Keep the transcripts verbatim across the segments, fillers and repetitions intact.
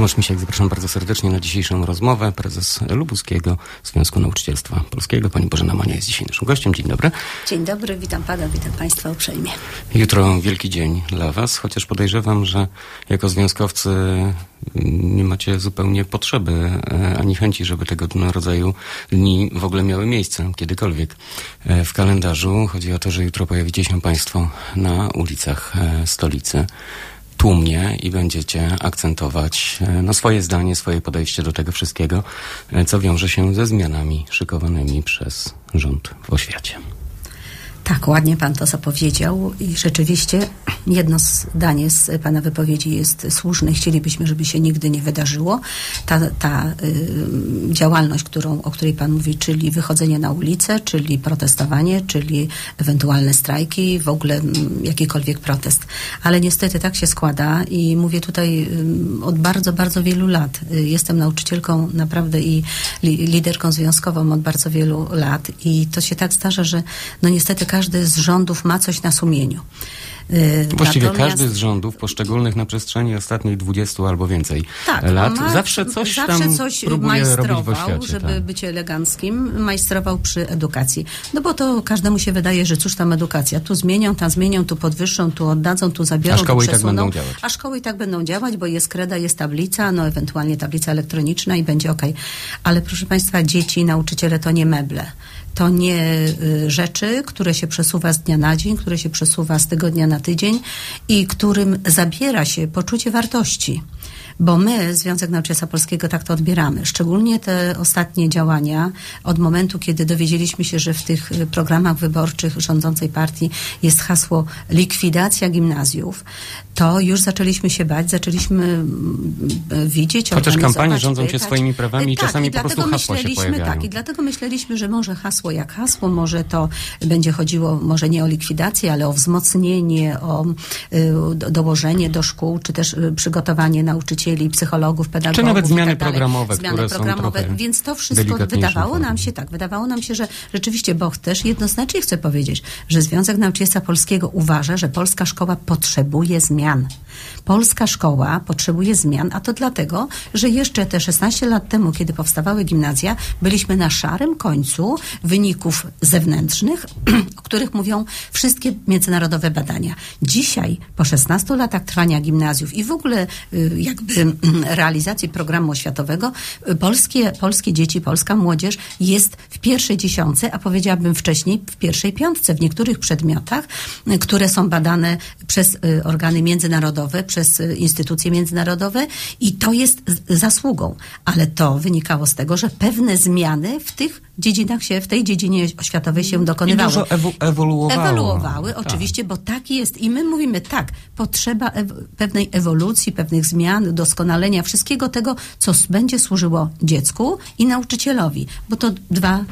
Tomasz Misiak, zapraszam bardzo serdecznie na dzisiejszą rozmowę. Prezes Lubuskiego Związku Nauczycielstwa Polskiego. Pani Bożena Mania jest dzisiaj naszym gościem. Dzień dobry. Dzień dobry, witam pana, witam państwa uprzejmie. Jutro wielki dzień dla was, chociaż podejrzewam, że jako związkowcy nie macie zupełnie potrzeby ani chęci, żeby tego rodzaju dni w ogóle miały miejsce kiedykolwiek w kalendarzu. Chodzi o to, że jutro pojawicie się państwo na ulicach stolicy tłumnie i będziecie akcentować no, swoje zdanie, swoje podejście do tego wszystkiego, co wiąże się ze zmianami szykowanymi przez rząd w oświacie. Tak, ładnie pan to zapowiedział i rzeczywiście jedno zdanie z pana wypowiedzi jest słuszne. Chcielibyśmy, żeby się nigdy nie wydarzyło. Ta, ta y, działalność, którą, o której pan mówi, czyli wychodzenie na ulicę, czyli protestowanie, czyli ewentualne strajki, w ogóle m, jakikolwiek protest. Ale niestety tak się składa i mówię tutaj y, od bardzo, bardzo wielu lat. Y, jestem nauczycielką naprawdę i li, liderką związkową od bardzo wielu lat i to się tak zdarza, że no niestety każdy z rządów ma coś na sumieniu. Właściwie Natomiast... każdy z rządów poszczególnych na przestrzeni ostatnich dwudziestu albo więcej tak, lat ma, zawsze coś zawsze tam coś próbuje robić w oświacie. Żeby tak. być eleganckim, majstrował przy edukacji. No bo to każdemu się wydaje, że cóż tam edukacja. Tu zmienią, tam zmienią, tu podwyższą, tu oddadzą, tu zabiorą, a szkoły tu i tak będą działać. A szkoły i tak będą działać, bo jest kreda, jest tablica, no ewentualnie tablica elektroniczna i będzie okej. Okay. Ale proszę państwa, dzieci, nauczyciele to nie meble. To nie y, rzeczy, które się przesuwa z dnia na dzień, które się przesuwa z tygodnia na tydzień i którym zabiera się poczucie wartości. Bo my, Związek Nauczycielstwa Polskiego, tak to odbieramy. Szczególnie te ostatnie działania, od momentu, kiedy dowiedzieliśmy się, że w tych programach wyborczych rządzącej partii jest hasło likwidacja gimnazjów, to już zaczęliśmy się bać, zaczęliśmy widzieć, chociaż kampanie rządzą się swoimi prawami i tak, czasami i po prostu hasła się pojawiają. Tak, i dlatego myśleliśmy, że może hasło jak hasło, może to będzie chodziło może nie o likwidację, ale o wzmocnienie, o y, dołożenie do szkół, czy też y, przygotowanie nauczycieli, psychologów, pedagogów. Czy nawet zmiany tak dalej, programowe, zmiany które programowe. są trochę Więc to wszystko wydawało nam się tak, wydawało nam się, że rzeczywiście, bo też jednoznacznie chcę powiedzieć, że Związek Nauczycielstwa Polskiego uważa, że polska szkoła potrzebuje zmian. Polska szkoła potrzebuje zmian, a to dlatego, że jeszcze te szesnaście lat temu, kiedy powstawały gimnazja, byliśmy na szarym końcu wyników zewnętrznych, o których mówią wszystkie międzynarodowe badania. Dzisiaj, po szesnastu latach trwania gimnazjów i w ogóle jakby realizacji programu oświatowego, polskie, polskie dzieci, polska młodzież jest w pierwszej dziesiątce, a powiedziałabym wcześniej w pierwszej piątce w niektórych przedmiotach, które są badane przez organy międzynarodowe, przez instytucje międzynarodowe i to jest zasługą. Ale to wynikało z tego, że pewne zmiany w tych dziedzinach się, w tej dziedzinie oświatowej się dokonywały. I dużo ewo- ewoluowało. Ewoluowały, tak. Oczywiście, bo tak jest. I my mówimy tak, potrzeba ew- pewnej ewolucji, pewnych zmian, doskonalenia, wszystkiego tego, co s- będzie służyło dziecku i nauczycielowi. Bo to dwa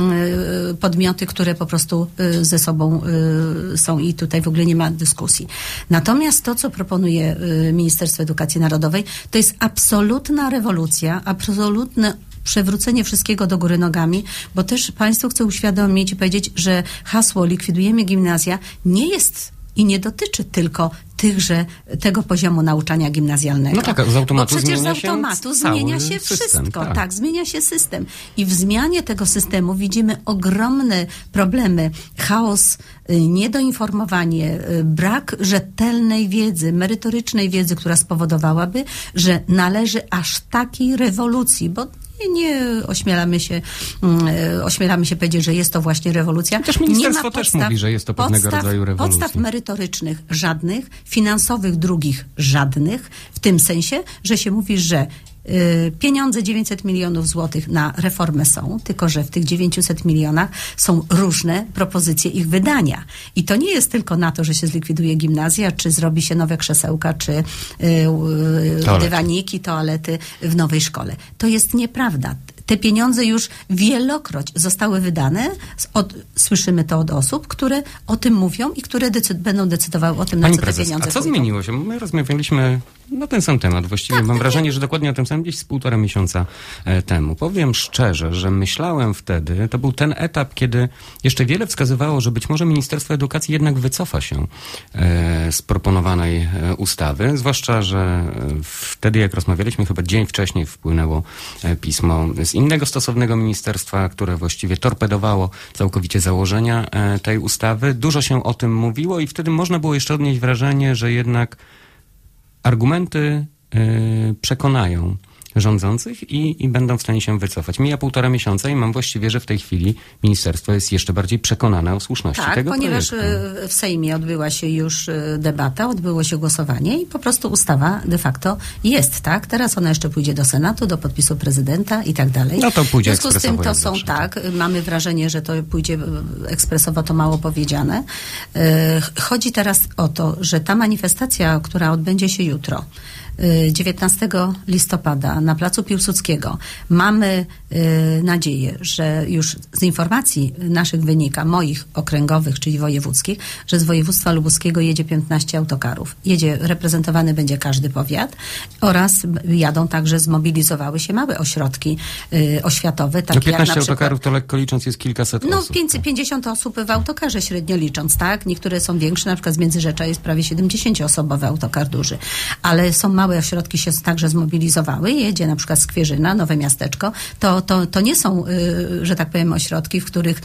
y, podmioty, które po prostu y, ze sobą y, są i tutaj w ogóle nie ma dyskusji. Natomiast to, co proponuje y, Ministerstwo Edukacji Narodowej, to jest absolutna rewolucja, absolutne przewrócenie wszystkiego do góry nogami, bo też państwu chcę uświadomić i powiedzieć, że hasło likwidujemy gimnazja nie jest i nie dotyczy tylko tychże, tego poziomu nauczania gimnazjalnego. No tak, z automatu bo przecież zmienia z automatu się zmienia się system, wszystko. tak. tak, zmienia się system. I w zmianie tego systemu widzimy ogromne problemy, chaos, niedoinformowanie, brak rzetelnej wiedzy, merytorycznej wiedzy, która spowodowałaby, że należy aż takiej rewolucji, bo Nie, nie ośmielamy się, um, ośmielamy się powiedzieć, że jest to właśnie rewolucja. Też ministerstwo nie ma też mówi, że jest to pewnego podstaw, rodzaju rewolucja. Podstaw merytorycznych żadnych, finansowych drugich żadnych, w tym sensie, że się mówi, że y, pieniądze dziewięćset milionów złotych na reformę są, tylko że w tych dziewięciuset milionach są różne propozycje ich wydania. I to nie jest tylko na to, że się zlikwiduje gimnazja, czy zrobi się nowe krzesełka, czy y, y, dywaniki, toalety w nowej szkole. To jest nieprawda. Te pieniądze już wielokroć zostały wydane. Od, słyszymy to od osób, które o tym mówią i które decyd- będą decydowały o tym, na Pani co prezes, te pieniądze a co pójdą. zmieniło się? My rozmawialiśmy na ten sam temat. Właściwie tak, mam tak, wrażenie, nie. że dokładnie o tym samym gdzieś z półtora miesiąca e, temu. Powiem szczerze, że myślałem wtedy, to był ten etap, kiedy jeszcze wiele wskazywało, że być może Ministerstwo Edukacji jednak wycofa się e, z proponowanej e, ustawy, zwłaszcza, że e, wtedy jak rozmawialiśmy, chyba dzień wcześniej wpłynęło e, pismo z innego stosownego ministerstwa, które właściwie torpedowało całkowicie założenia e, tej ustawy. Dużo się o tym mówiło i wtedy można było jeszcze odnieść wrażenie, że jednak argumenty y, przekonają rządzących i, i będą w stanie się wycofać. Mija półtora miesiąca i mam właściwie, że w tej chwili ministerstwo jest jeszcze bardziej przekonane o słuszności tak, tego ponieważ projektu. w Sejmie odbyła się już debata, odbyło się głosowanie i po prostu ustawa de facto jest, tak? Teraz ona jeszcze pójdzie do Senatu, do podpisu prezydenta i tak dalej. No to pójdzie w związku z tym to są, zawsze, tak, mamy wrażenie, że to pójdzie ekspresowo, to mało powiedziane. Chodzi teraz o to, że ta manifestacja, która odbędzie się jutro, dziewiętnastego listopada na placu Piłsudskiego, mamy y, nadzieję, że już z informacji naszych wynika, moich okręgowych, czyli wojewódzkich, że z województwa lubuskiego jedzie piętnaście autokarów. Jedzie, reprezentowany będzie każdy powiat oraz jadą także, zmobilizowały się małe ośrodki y, oświatowe. Takie no piętnaście jak na przykład, autokarów to lekko licząc jest kilkaset no, osób. No pięćdziesiąt osób w autokarze średnio licząc, tak? Niektóre są większe, na przykład z Międzyrzecza jest prawie siedemdziesięcioosobowy autokar duży, ale są małe Małe ośrodki się także zmobilizowały. Jedzie na przykład Skwierzyna, Nowe Miasteczko. To, to, to nie są, że tak powiem, ośrodki, w których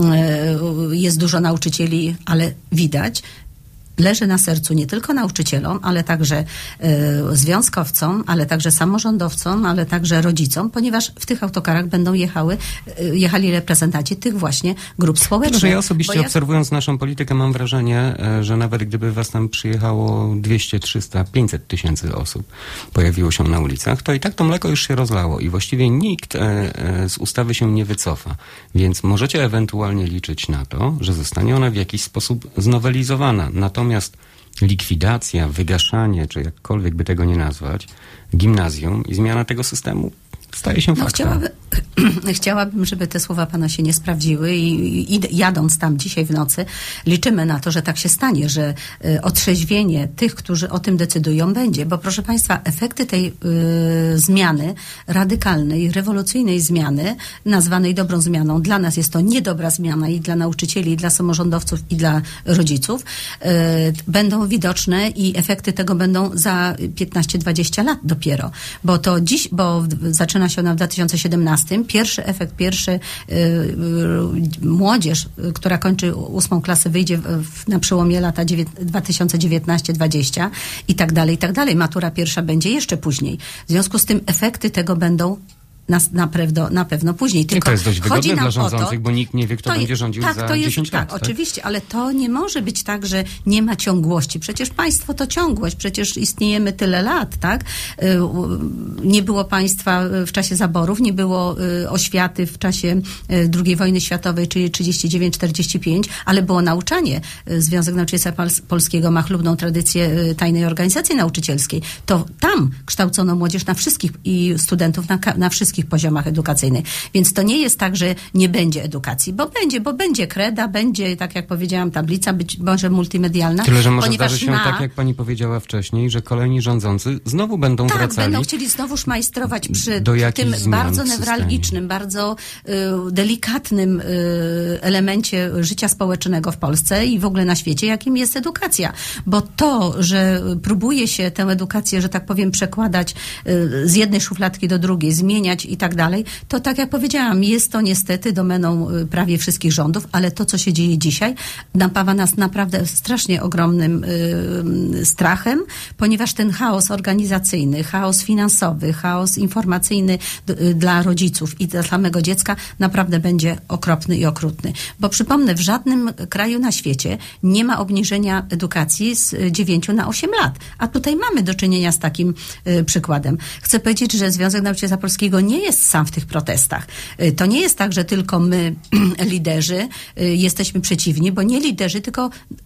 jest dużo nauczycieli, ale widać, leży na sercu nie tylko nauczycielom, ale także y, związkowcom, ale także samorządowcom, ale także rodzicom, ponieważ w tych autokarach będą jechały, y, jechali reprezentanci tych właśnie grup społecznych. Że ja osobiście ja... obserwując naszą politykę mam wrażenie, że nawet gdyby was tam przyjechało dwieście, trzysta, pięćset tysięcy osób, pojawiło się na ulicach, to i tak to mleko już się rozlało i właściwie nikt e, e, z ustawy się nie wycofa. Więc możecie ewentualnie liczyć na to, że zostanie ona w jakiś sposób znowelizowana. Natomiast Natomiast likwidacja, wygaszanie, czy jakkolwiek by tego nie nazwać, gimnazjum i zmiana tego systemu staje się no, faktem. Chciałabym, chciałabym, żeby te słowa pana się nie sprawdziły i, i jadąc tam dzisiaj w nocy, liczymy na to, że tak się stanie, że y, otrzeźwienie tych, którzy o tym decydują, będzie. Bo proszę państwa, efekty tej y, zmiany, radykalnej, rewolucyjnej zmiany, nazwanej dobrą zmianą, dla nas jest to niedobra zmiana i dla nauczycieli, i dla samorządowców, i dla rodziców, y, będą widoczne i efekty tego będą za piętnaście dwadzieścia lat dopiero. Bo to dziś, bo zaczyna się ona w dwa tysiące siedemnastym. Pierwszy efekt, pierwszy y, y, młodzież, y, która kończy ósmą klasę, wyjdzie w, w, na przełomie lata dwa tysiące dziewiętnaście dwadzieścia i tak dalej, i tak dalej. Matura pierwsza będzie jeszcze później. W związku z tym efekty tego będą Na, na, pewno, na pewno później. Tylko I to jest dość wygodne dla rządzących, to, bo nikt nie wie, kto to, będzie rządził tak, za to jest, dziesięć tak, lat. Tak, oczywiście, ale to nie może być tak, że nie ma ciągłości. Przecież państwo to ciągłość, przecież istniejemy tyle lat, tak? Nie było państwa w czasie zaborów, nie było oświaty w czasie drugiej wojny światowej, czyli trzydzieści dziewięć czterdzieści pięć, ale było nauczanie. Związek Nauczycielstwa Polskiego ma chlubną tradycję tajnej organizacji nauczycielskiej. To tam kształcono młodzież na wszystkich i studentów na, na wszystkich poziomach edukacyjnych. Więc to nie jest tak, że nie będzie edukacji, bo będzie, bo będzie kreda, będzie, tak jak powiedziałam, tablica, być może multimedialna. Tyle, że może zdarzy się na... tak, jak pani powiedziała wcześniej, że kolejni rządzący znowu będą tak, wracali. będą chcieli znowu szmajstrować przy do tym bardzo newralgicznym, bardzo y, delikatnym y, elemencie życia społecznego w Polsce i w ogóle na świecie, jakim jest edukacja. Bo to, że próbuje się tę edukację, że tak powiem, przekładać y, z jednej szufladki do drugiej, zmieniać i tak dalej, to tak jak powiedziałam, jest to niestety domeną prawie wszystkich rządów, ale to, co się dzieje dzisiaj, napawa nas naprawdę strasznie ogromnym y, strachem, ponieważ ten chaos organizacyjny, chaos finansowy, chaos informacyjny d- dla rodziców i dla samego dziecka naprawdę będzie okropny i okrutny. Bo przypomnę, w żadnym kraju na świecie nie ma obniżenia edukacji z dziewięciu na osiem lat. A tutaj mamy do czynienia z takim y, przykładem. Chcę powiedzieć, że Związek Nauczycielstwa Polskiego nie jest sam w tych protestach. To nie jest tak, że tylko my, liderzy, jesteśmy przeciwni, bo nie liderzy, tylko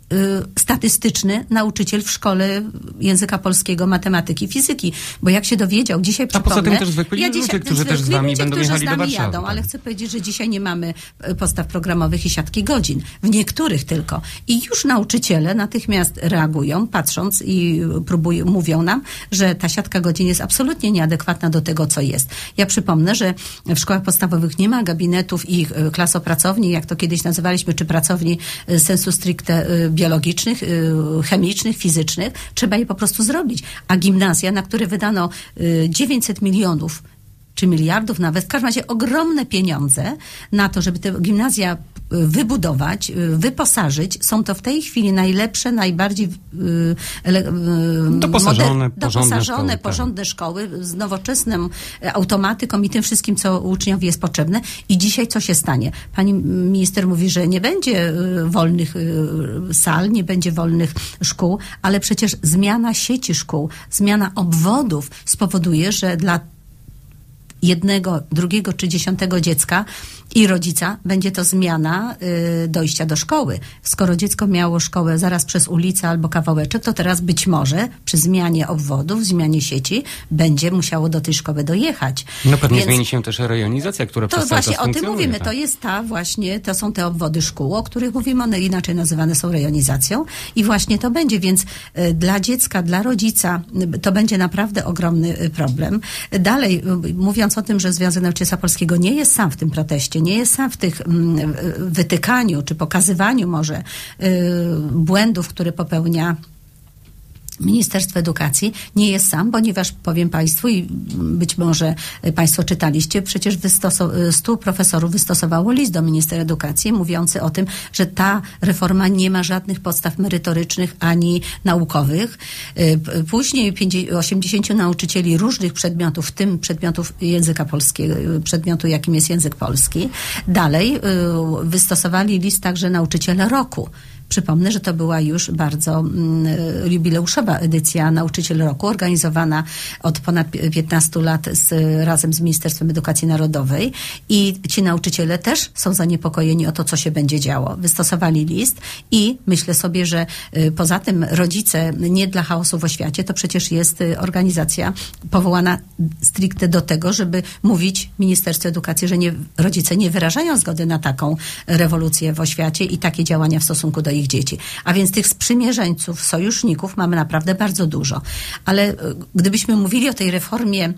statystyczny nauczyciel w szkole języka polskiego, matematyki, fizyki. Bo jak się dowiedział, dzisiaj przypomnę... A poza tym też zwykli ja ludzie, dzisiaj, którzy też z wami ludzie, będą którzy jechali z nami do Warszawy. jadą, tak. ale chcę powiedzieć, że dzisiaj nie mamy podstaw programowych i siatki godzin. W niektórych tylko. I już nauczyciele natychmiast reagują, patrząc i próbują, mówią nam, że ta siatka godzin jest absolutnie nieadekwatna do tego, co jest. Ja przypomnę, że w szkołach podstawowych nie ma gabinetów i klasopracowni, jak to kiedyś nazywaliśmy, czy pracowni sensu stricte biologicznych, chemicznych, fizycznych. Trzeba je po prostu zrobić. A gimnazja, na które wydano dziewięćset milionów czy miliardów nawet, w każdym razie ogromne pieniądze na to, żeby te gimnazja wybudować, wyposażyć. Są to w tej chwili najlepsze, najbardziej doposażone, moder- doposażone szkoły, porządne tak. szkoły z nowoczesną automatyką i tym wszystkim, co uczniowi jest potrzebne. I dzisiaj co się stanie? Pani minister mówi, że nie będzie wolnych sal, nie będzie wolnych szkół, ale przecież zmiana sieci szkół, zmiana obwodów spowoduje, że dla jednego, drugiego czy dziesiątego dziecka i rodzica będzie to zmiana y, dojścia do szkoły. Skoro dziecko miało szkołę zaraz przez ulicę albo kawałeczek, to teraz być może przy zmianie obwodów, zmianie sieci będzie musiało do tej szkoły dojechać. No pewnie Więc zmieni się też rejonizacja, która to przez cały czas właśnie o tym funkcjonuje. mówimy. Tak. To jest ta właśnie, to są te obwody szkół, o których mówimy, one inaczej nazywane są rejonizacją i właśnie to będzie, więc y, dla dziecka, dla rodzica y, to będzie naprawdę ogromny y, problem. Dalej, y, mówiąc o tym, że Związek Nauczycielstwa Polskiego nie jest sam w tym proteście, nie jest sam w tych mm, wytykaniu czy pokazywaniu może y, błędów, które popełnia Ministerstwo Edukacji, nie jest sam, ponieważ powiem Państwu i być może Państwo czytaliście, przecież wystosow- stu profesorów wystosowało list do ministra edukacji mówiący o tym, że ta reforma nie ma żadnych podstaw merytorycznych ani naukowych. Później osiemdziesięciu nauczycieli różnych przedmiotów, w tym przedmiotów języka polskiego, przedmiotu jakim jest język polski. Dalej wystosowali list także nauczyciele roku. Przypomnę, że to była już bardzo mm, jubileuszowa edycja Nauczyciel Roku, organizowana od ponad piętnastu lat z, razem z Ministerstwem Edukacji Narodowej i ci nauczyciele też są zaniepokojeni o to, co się będzie działo. Wystosowali list i myślę sobie, że y, poza tym rodzice nie dla chaosu w oświacie, to przecież jest y, organizacja powołana stricte do tego, żeby mówić Ministerstwu Edukacji, że nie, rodzice nie wyrażają zgody na taką rewolucję w oświacie i takie działania w stosunku do ich dzieci. A więc tych sprzymierzeńców, sojuszników mamy naprawdę bardzo dużo. Ale gdybyśmy mówili o tej reformie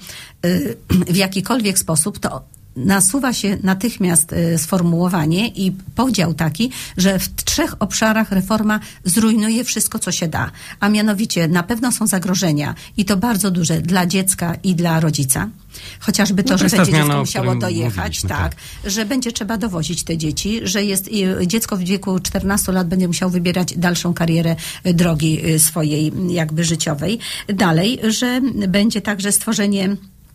w jakikolwiek sposób, to nasuwa się natychmiast sformułowanie i podział taki, że w trzech obszarach reforma zrujnuje wszystko, co się da. A mianowicie na pewno są zagrożenia i to bardzo duże dla dziecka i dla rodzica. Chociażby to, no to że będzie dziecko musiało dojechać, tak, tak, że będzie trzeba dowozić te dzieci, że jest dziecko w wieku czternastu lat będzie musiało wybierać dalszą karierę drogi swojej jakby życiowej. Dalej, że będzie także stworzenie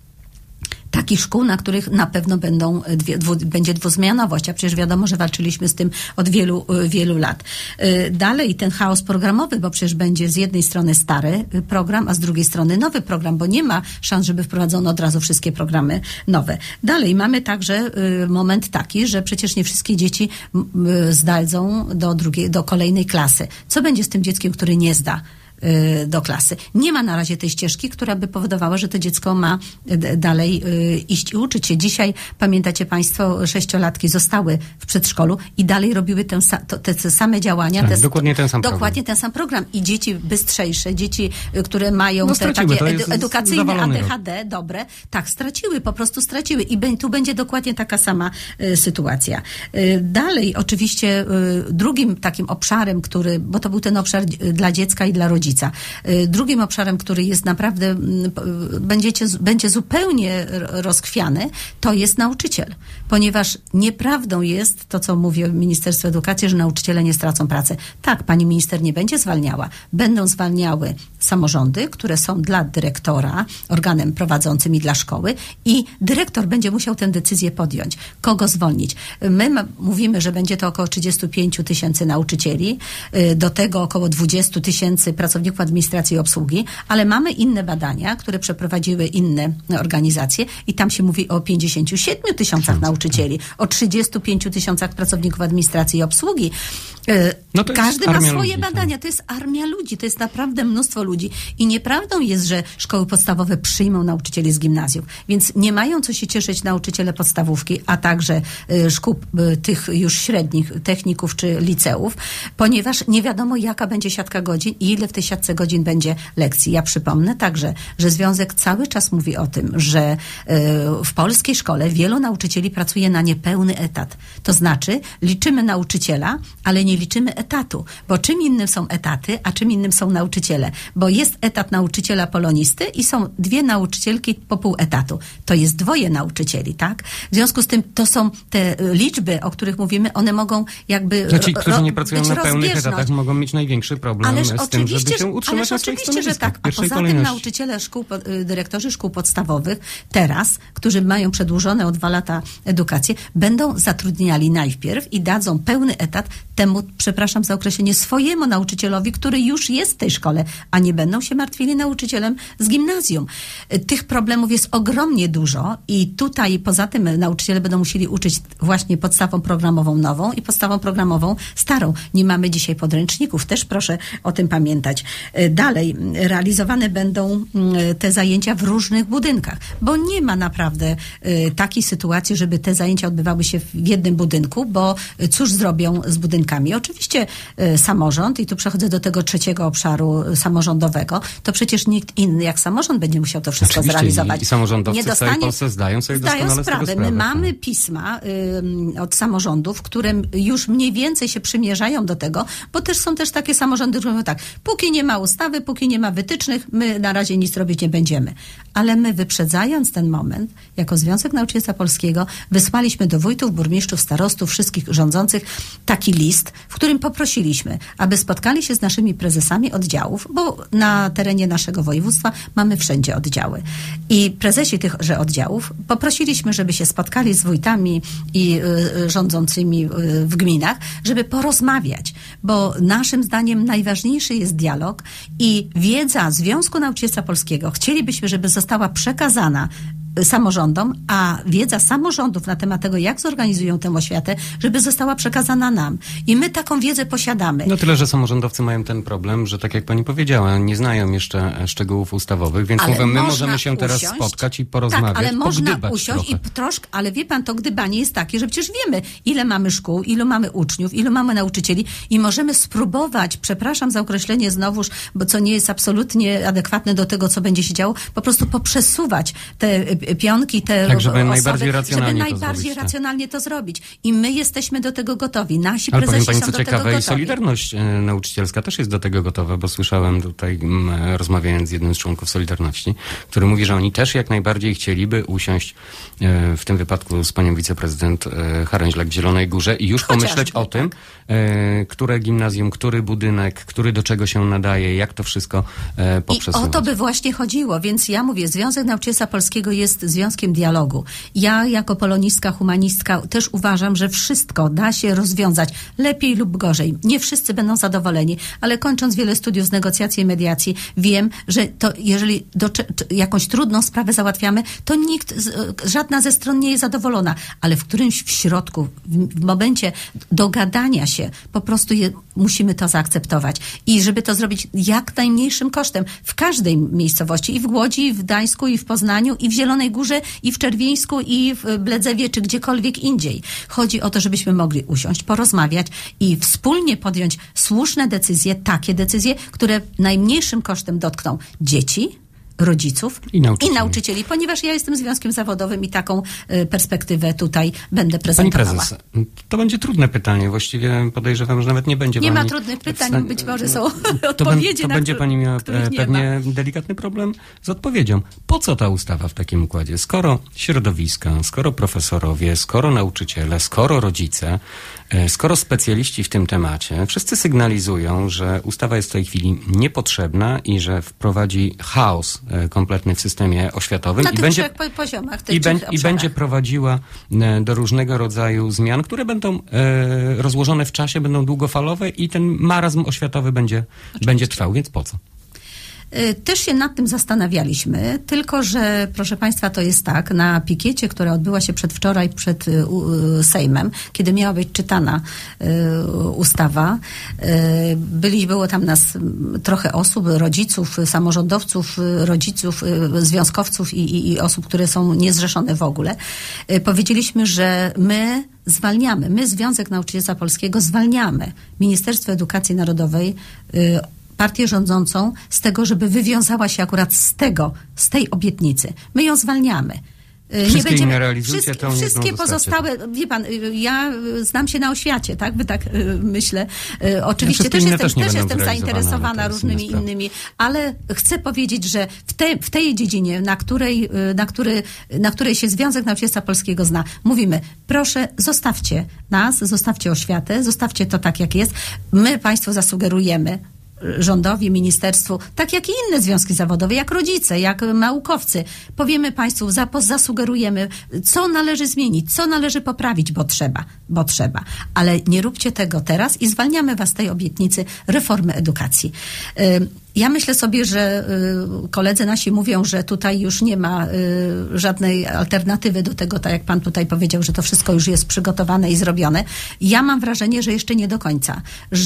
takich szkół, na których na pewno będą dwie, dwu, będzie dwuzmianowość, a przecież wiadomo, że walczyliśmy z tym od wielu, wielu lat. Dalej ten chaos programowy, bo przecież będzie z jednej strony stary program, a z drugiej strony nowy program, bo nie ma szans, żeby wprowadzono od razu wszystkie programy nowe. Dalej mamy także moment taki, że przecież nie wszystkie dzieci zdadzą do drugiej, do kolejnej klasy. Co będzie z tym dzieckiem, który nie zda do klasy? Nie ma na razie tej ścieżki, która by powodowała, że to dziecko ma dalej iść i uczyć się. Dzisiaj, pamiętacie Państwo, sześciolatki zostały w przedszkolu i dalej robiły te, te same działania. Tak, te, dokładnie ten sam dokładnie program. ten sam program. I dzieci bystrzejsze, dzieci, które mają no, te takie edu, edukacyjne A D H D, rok. dobre, tak, straciły, po prostu straciły. I be, tu będzie dokładnie taka sama y, sytuacja. Y, dalej, oczywiście, y, drugim takim obszarem, który, bo to był ten obszar dla dziecka i dla rodzica, drugim obszarem, który jest naprawdę, będziecie, będzie zupełnie rozchwiany, to jest nauczyciel. Ponieważ nieprawdą jest to, co mówi Ministerstwo Edukacji, że nauczyciele nie stracą pracy. Tak, pani minister nie będzie zwalniała. Będą zwalniały samorządy, które są dla dyrektora, organem prowadzącym i dla szkoły i dyrektor będzie musiał tę decyzję podjąć. Kogo zwolnić? My ma, mówimy, że będzie to około trzydzieści pięć tysięcy nauczycieli, do tego około dwadzieścia tysięcy pracowników pracowników administracji i obsługi, ale mamy inne badania, które przeprowadziły inne organizacje i tam się mówi o pięćdziesięciu siedmiu tysiącach nauczycieli, o trzydziestu pięciu tysiącach pracowników administracji i obsługi. No Każdy ma swoje ludzi, badania. To jest armia ludzi, to jest naprawdę mnóstwo ludzi. I nieprawdą jest, że szkoły podstawowe przyjmą nauczycieli z gimnazjów. Więc nie mają co się cieszyć nauczyciele podstawówki, a także szkół tych już średnich, techników czy liceów, ponieważ nie wiadomo, jaka będzie siatka godzin i ile w tej siatce godzin będzie lekcji. Ja przypomnę także, że Związek cały czas mówi o tym, że w polskiej szkole wielu nauczycieli pracuje na niepełny etat. To znaczy liczymy nauczyciela, ale nie liczymy etatu, bo czym innym są etaty, a czym innym są nauczyciele. Bo jest etat nauczyciela polonisty i są dwie nauczycielki po pół etatu. To jest dwoje nauczycieli, tak? W związku z tym to są te liczby, o których mówimy, one mogą jakby no ci, którzy nie pracują na pełnych etatach, mogą mieć największy problem ależ z tym, żeby się utrzymać na swoich oczywiście, że tak. A poza tym nauczyciele szkół, dyrektorzy szkół podstawowych teraz, którzy mają przedłużone o dwa lata edukację, będą zatrudniali najpierw i dadzą pełny etat temu, przepraszam za określenie, swojemu nauczycielowi, który już jest w tej szkole, a nie będą się martwili nauczycielem z gimnazjum. Tych problemów jest ogromnie dużo i tutaj poza tym nauczyciele będą musieli uczyć właśnie podstawą programową nową i podstawą programową starą. Nie mamy dzisiaj podręczników, też proszę o tym pamiętać. Dalej, realizowane będą te zajęcia w różnych budynkach, bo nie ma naprawdę takiej sytuacji, żeby te zajęcia odbywały się w jednym budynku, bo cóż zrobią z budynkami? Oczywiście samorząd, i tu przechodzę do tego trzeciego obszaru samorządowego, to przecież nikt inny jak samorząd będzie musiał to wszystko Oczywiście zrealizować. I samorządowcy nie dostanie, w całej Polsce zdają sobie zdają doskonale sprawę. z tego sprawę. My mamy pisma y, od samorządów, które już mniej więcej się przymierzają do tego, bo też są też takie samorządy, które mówią tak, póki nie ma ustawy, póki nie ma wytycznych, my na razie nic robić nie będziemy. Ale my wyprzedzając ten moment, jako Związek Nauczycielstwa Polskiego, wysłaliśmy do wójtów, burmistrzów, starostów, wszystkich rządzących taki list, w którym poprosiliśmy, aby spotkali się z naszymi prezesami oddziałów, bo na terenie naszego województwa mamy wszędzie oddziały. I prezesi tychże oddziałów poprosiliśmy, żeby się spotkali z wójtami i y, rządzącymi y, w gminach, żeby porozmawiać, bo naszym zdaniem najważniejszy jest dialog i wiedza Związku Nauczycielstwa Polskiego. Chcielibyśmy, żeby została przekazana samorządom, a wiedza samorządów na temat tego, jak zorganizują tę oświatę, żeby została przekazana nam. I my taką wiedzę posiadamy. No tyle, że samorządowcy mają ten problem, że tak jak pani powiedziała, nie znają jeszcze szczegółów ustawowych, więc mówię, my możemy się teraz usiąść, spotkać i porozmawiać, tak, ale można usiąść trochę. i troszkę, ale wie pan, to gdybanie jest takie, że przecież wiemy, ile mamy szkół, ilu mamy uczniów, ilu mamy nauczycieli i możemy spróbować, przepraszam za określenie znowuż, bo co nie jest absolutnie adekwatne do tego, co będzie się działo, po prostu poprzesuwać te pionki, te tak, żeby osoby, najbardziej racjonalnie, żeby najbardziej to, zrobić, racjonalnie to zrobić. I my jesteśmy do tego gotowi. Nasi ale prezesi powiem pani, są co do ciekawe, tego gotowi. I Solidarność e, Nauczycielska też jest do tego gotowa, bo słyszałem tutaj, m, rozmawiając z jednym z członków Solidarności, który mówi, że oni też jak najbardziej chcieliby usiąść e, w tym wypadku z panią wiceprezydent e, Haręźlak w Zielonej Górze i już Chociażby, pomyśleć o tym, tak. e, które gimnazjum, który budynek, który do czego się nadaje, jak to wszystko e, poprzesuwać. I o to by właśnie chodziło, więc ja mówię, Związek Nauczycielstwa Polskiego jest związkiem dialogu. Ja jako polonistka, humanistka też uważam, że wszystko da się rozwiązać lepiej lub gorzej. Nie wszyscy będą zadowoleni, ale kończąc wiele studiów z negocjacji i mediacji, wiem, że to jeżeli do, jakąś trudną sprawę załatwiamy, to nikt, żadna ze stron nie jest zadowolona, ale w którymś w środku, w, w momencie dogadania się, po prostu je, musimy to zaakceptować. I żeby to zrobić jak najmniejszym kosztem w każdej miejscowości, i w Łodzi, i w Gdańsku, i w Poznaniu, i w Zielonej Górze, i w Czerwieńsku, i w Bledzewie, czy gdziekolwiek indziej. Chodzi o to, żebyśmy mogli usiąść, porozmawiać i wspólnie podjąć słuszne decyzje, takie decyzje, które najmniejszym kosztem dotkną dzieci, rodziców i nauczycieli. i nauczycieli, ponieważ ja jestem związkiem zawodowym i taką y, perspektywę tutaj będę prezentowała. Pani prezes, to będzie trudne pytanie. Właściwie podejrzewam, że nawet nie będzie Nie pani... ma trudnych pytań, być może są to odpowiedzi, to na będzie pani miała pewnie ma. delikatny problem z odpowiedzią. Po co ta ustawa w takim układzie? Skoro środowiska, skoro profesorowie, skoro nauczyciele, skoro rodzice, skoro specjaliści w tym temacie, wszyscy sygnalizują, że ustawa jest w tej chwili niepotrzebna i że wprowadzi chaos kompletny w systemie oświatowym. Na i tych będzie, trzech poziomach. Tych i, trzech be, I będzie prowadziła do różnego rodzaju zmian, które będą e, rozłożone w czasie, będą długofalowe i ten marazm oświatowy będzie, będzie trwał. Więc po co? Też się nad tym zastanawialiśmy, tylko że, proszę Państwa, to jest tak, na pikiecie, która odbyła się przedwczoraj przed Sejmem, kiedy miała być czytana ustawa, byli, było tam nas trochę osób, rodziców, samorządowców, rodziców, związkowców i, i, i osób, które są niezrzeszone w ogóle. Powiedzieliśmy, że my zwalniamy, my Związek Nauczycielstwa Polskiego zwalniamy Ministerstwo Edukacji Narodowej, partię rządzącą z tego, żeby wywiązała się akurat z tego, z tej obietnicy. My ją zwalniamy. Wszystkie nie będziemy, nie realizujcie, wszystkie, to wszystkie pozostałe, wie pan, ja znam się na oświacie, tak? Wy tak myślę. Oczywiście ja też jestem, też też jestem zainteresowana różnymi innymi, ale chcę powiedzieć, że w, te, w tej dziedzinie, na której, na, który, na której się Związek Nauczycielstwa Polskiego zna, mówimy, proszę, zostawcie nas, zostawcie oświatę, zostawcie to tak, jak jest. My Państwu zasugerujemy, rządowi, ministerstwu, tak jak i inne związki zawodowe, jak rodzice, jak naukowcy. Powiemy Państwu, zasugerujemy, co należy zmienić, co należy poprawić, bo trzeba, bo trzeba. Ale nie róbcie tego teraz i zwalniamy Was z tej obietnicy reformy edukacji. Ja myślę sobie, że koledzy nasi mówią, że tutaj już nie ma żadnej alternatywy do tego, tak jak pan tutaj powiedział, że to wszystko już jest przygotowane i zrobione. Ja mam wrażenie, że jeszcze nie do końca,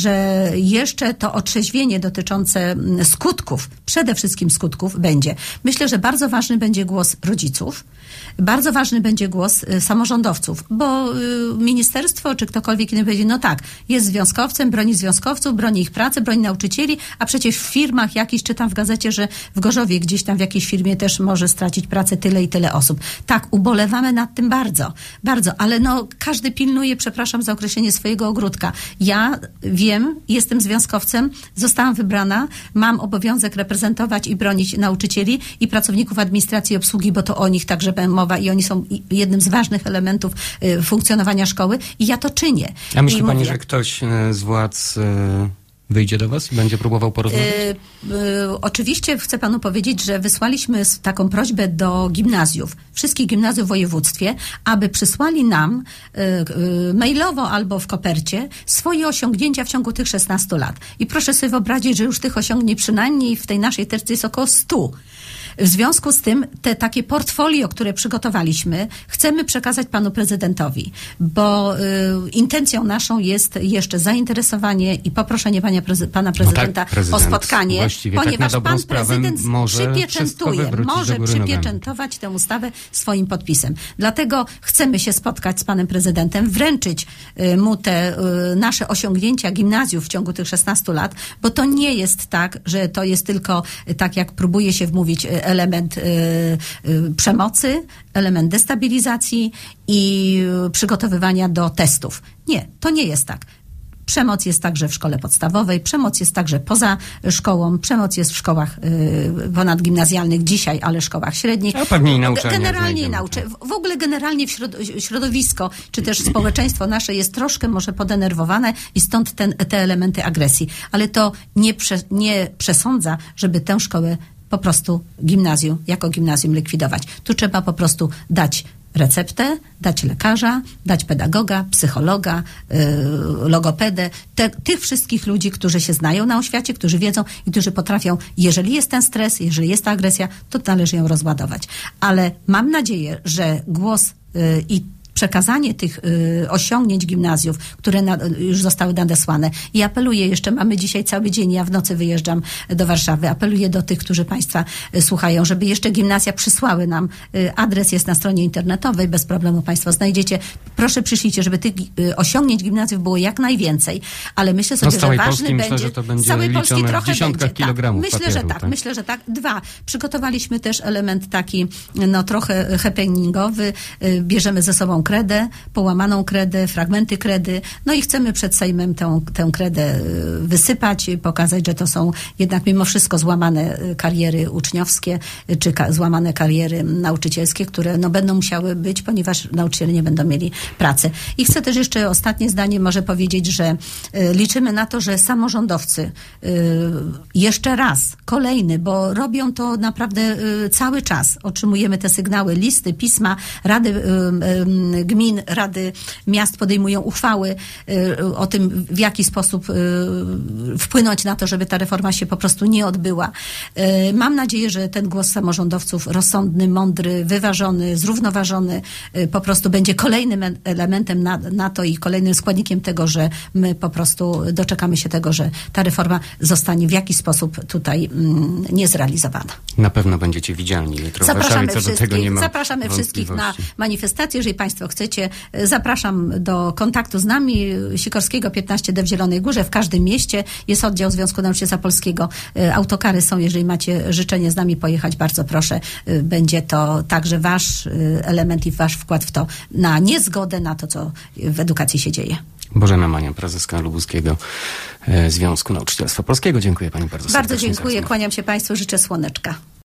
że jeszcze to otrzeźwienie dotyczące skutków, przede wszystkim skutków będzie. Myślę, że bardzo ważny będzie głos rodziców, bardzo ważny będzie głos samorządowców, bo ministerstwo czy ktokolwiek inny będzie, no tak, jest związkowcem, broni związkowców, broni ich pracy, broni nauczycieli, a przecież w firmach jakiś, czytam w gazecie, że w Gorzowie gdzieś tam w jakiejś firmie też może stracić pracę tyle i tyle osób. Tak, ubolewamy nad tym bardzo, bardzo, ale no każdy pilnuje, przepraszam za określenie, swojego ogródka. Ja wiem, jestem związkowcem, zostałam wybrana, mam obowiązek reprezentować i bronić nauczycieli i pracowników administracji i obsługi, bo to o nich także mowa i oni są jednym z ważnych elementów y, funkcjonowania szkoły i ja to czynię. A myśli I pani, mówię, że ktoś z władz y, wyjdzie do was i będzie próbował porozmawiać? Y, y, oczywiście chcę panu powiedzieć, że wysłaliśmy taką prośbę do gimnazjów, wszystkich gimnazjów w województwie, aby przysłali nam y, y, mailowo albo w kopercie swoje osiągnięcia w ciągu tych szesnastu lat. I proszę sobie wyobrazić, że już tych osiągnięć przynajmniej w tej naszej terce jest około stu. W związku z tym te takie portfolio, które przygotowaliśmy, chcemy przekazać panu prezydentowi, bo y, intencją naszą jest jeszcze zainteresowanie i poproszenie pana, prezy, pana prezydenta no tak, prezydent, o spotkanie, ponieważ tak pan prezydent może przypieczętuje, może przypieczętować tę ustawę swoim podpisem. Dlatego chcemy się spotkać z panem prezydentem, wręczyć y, mu te y, nasze osiągnięcia gimnazjów w ciągu tych szesnastu lat, bo to nie jest tak, że to jest tylko y, tak, jak próbuje się wmówić, y, element y, y, przemocy, element destabilizacji i y, przygotowywania do testów. Nie, to nie jest tak. Przemoc jest także w szkole podstawowej, przemoc jest także poza szkołą, przemoc jest w szkołach y, ponadgimnazjalnych dzisiaj, ale szkołach średnich. A pewnie i na Generalnie naucze. W ogóle generalnie w środ- środowisko, czy też społeczeństwo nasze jest troszkę może podenerwowane i stąd ten, te elementy agresji. Ale to nie, prze, nie przesądza, żeby tę szkołę po prostu gimnazjum, jako gimnazjum likwidować. Tu trzeba po prostu dać receptę, dać lekarza, dać pedagoga, psychologa, yy, logopedę, te, tych wszystkich ludzi, którzy się znają na oświacie, którzy wiedzą i którzy potrafią, jeżeli jest ten stres, jeżeli jest ta agresja, to należy ją rozładować. Ale mam nadzieję, że głos yy, i przekazanie tych y, osiągnięć gimnazjów, które na, już zostały nadesłane. I apeluję jeszcze, mamy dzisiaj cały dzień, ja w nocy wyjeżdżam do Warszawy, apeluję do tych, którzy Państwa y, słuchają, żeby jeszcze gimnazja przysłały nam, y, adres jest na stronie internetowej, bez problemu Państwo znajdziecie. Proszę przyślijcie, żeby tych y, osiągnięć gimnazjów było jak najwięcej, ale myślę sobie, no że ważny Polski, będzie, myślę, że to będzie z całej Polski trochę w dziesiątkach będzie. kilogramów tak, myślę, papieru, że tak, tak, myślę, że tak. Dwa, przygotowaliśmy też element taki, no trochę happeningowy, y, bierzemy ze sobą kredę, połamaną kredę, fragmenty kredy, no i chcemy przed Sejmem tę, tę kredę wysypać, pokazać, że to są jednak mimo wszystko złamane kariery uczniowskie, czy ka- złamane kariery nauczycielskie, które no będą musiały być, ponieważ nauczyciele nie będą mieli pracy. I chcę też jeszcze ostatnie zdanie może powiedzieć, że y, liczymy na to, że samorządowcy y, jeszcze raz, kolejny, bo robią to naprawdę y, cały czas. Otrzymujemy te sygnały, listy, pisma, rady y, strony gmin, rady miast podejmują uchwały o tym, w jaki sposób wpłynąć na to, żeby ta reforma się po prostu nie odbyła. Mam nadzieję, że ten głos samorządowców rozsądny, mądry, wyważony, zrównoważony po prostu będzie kolejnym elementem na, na to i kolejnym składnikiem tego, że my po prostu doczekamy się tego, że ta reforma zostanie w jakiś sposób tutaj mm, niezrealizowana. Na pewno będziecie widzialni jutro w Warszawie, co do tego nie ma Zapraszamy wszystkich na manifestację, jeżeli Państwo chcecie. Zapraszam do kontaktu z nami. Sikorskiego piętnaście D w Zielonej Górze. W każdym mieście jest oddział Związku Nauczycielstwa Polskiego. Autokary są, jeżeli macie życzenie z nami pojechać, bardzo proszę. Będzie to także wasz element i wasz wkład w to, na niezgodę na to, co w edukacji się dzieje. Bożena Mania, prezeska Lubuskiego Związku Nauczycielstwa Polskiego. Dziękuję pani bardzo serdecznie. Bardzo dziękuję, kłaniam się Państwu, życzę słoneczka.